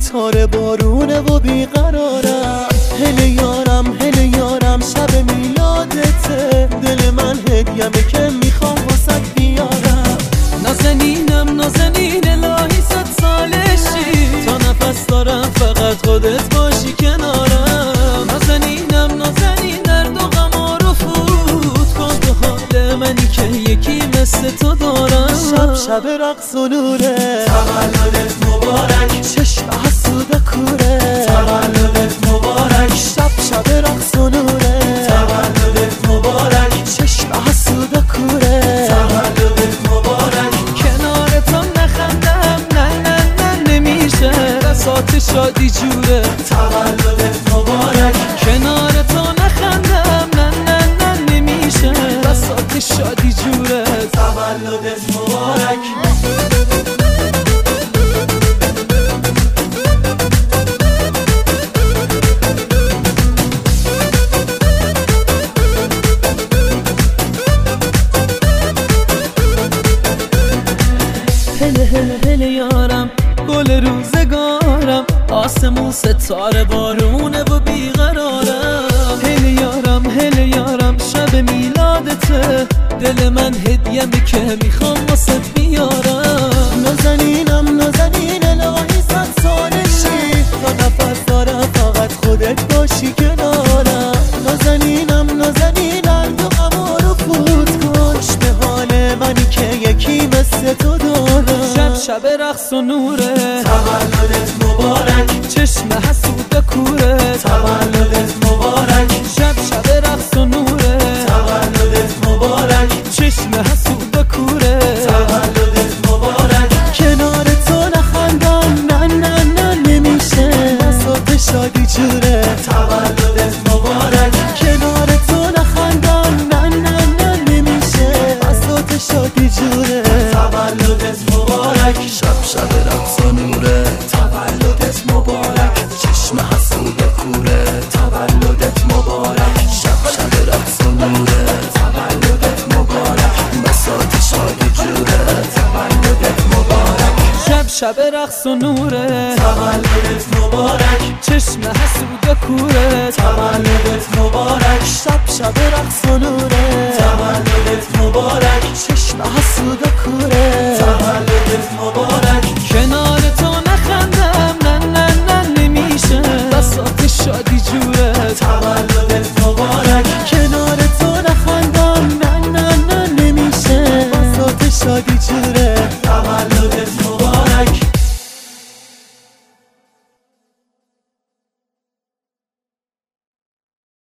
تار بارونه و بیقرارم. هله یارم شب میلادته، دل من هدیمه که میخوام واسه بیارم. نازنینم الهی 100 سالشی، تا نفس دارم فقط خودت باشی کنارم. نازنین درد و غم رو فوت کن، تو حال منی که یکی مثل تو دارم. شب رقص و نوره، تولدت مبارک، چشم حسود کوره، تولدت مبارک. شب رقص و نوره، تولدت مبارک، چشم حسود کوره، تولدت مبارک. کنار تو نخندم نه نمیشه، بساط شادی جوره، تولدت مبارک. کنار تو نخندم نه نمیشه، بساط شادی جوره، تولدت مبارک. هله یارم گل روزگارم، آسمون ستاره بارونه و بیقرارم. هله یارم شب میلادته، دل من هدیه‌مه که میخوام واسه بیارم. نازنینم الهی 100 سالشی، تا نفس دارم فقط خودت باشی کنارم. نازنینم درد و غم رو فوت کن، خوش به حال منی که یکی مثل تو دارم. شب رقص و نوره، تولدت مبارک، چشم حسود کوره، تولدت مبارک. شب رقص و نوره، تولدت مبارک، چشم حسود کوره، تولدت مبارک. کنار تو نخندم نه نمیشه، بساط شادی جوره، تولدت مبارک. کنار تو نخندم نه نمیشه، بساط شادی جوره، تولدت مبارک. شب رقص و نوره، تولدت مبارک، چشم حسود کوره، تولدت مبارک. شب رقص و نوره، تولدت مبارک، بساط شادی جوره، تولدت مبارک. شب رقص و نوره، تولدت مبارک، چشم حسود کوره، تولدت مبارک. شب رقص و نوره، تولدت مبارک، چشم حسود کوره، تولدت مبارک. کنار تو نخندم نه نمیشه، بساط شادی جوره، تولدت مبارک. کنار تو نخندم نه نمیشه، بساط شادی جوره، تولدت مبارک.